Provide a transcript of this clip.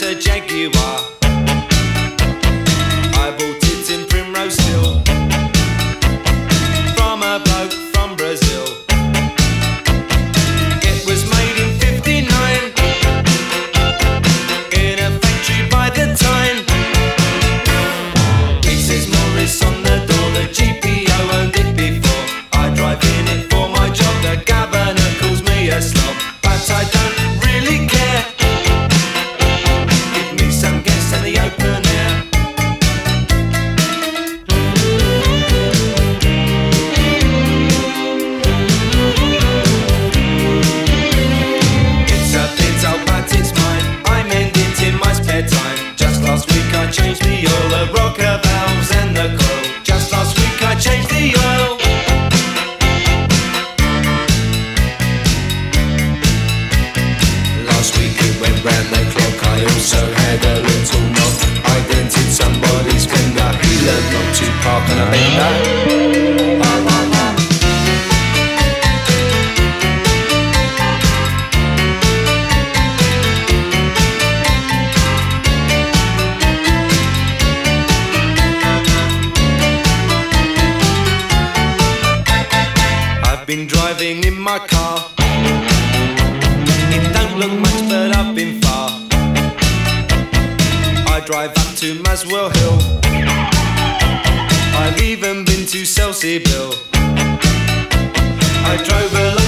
a Jaguar. I bought it in Primrose Hill from a bloke from Brazil. It was made in '59 in a factory by the Tyne. It says Morris on the door, the GPO owned it before. I drive in it for my job, the governor calls me a slob, but I don't really care. Give me some gas and the open air. It's a bit old but it's mine, I mend it in my spare time. Just last week I changed the oil, the rocker valves and the coil. Just last week I changed the oil. Last week it went round the clock, I also had a little knock. I dented somebody's fender, he learned not to park on a bender. I've been driving in my car. It don't look much but I've been far. I drive up to Maswell Hill. I've even been to Selsey Bill. I drove along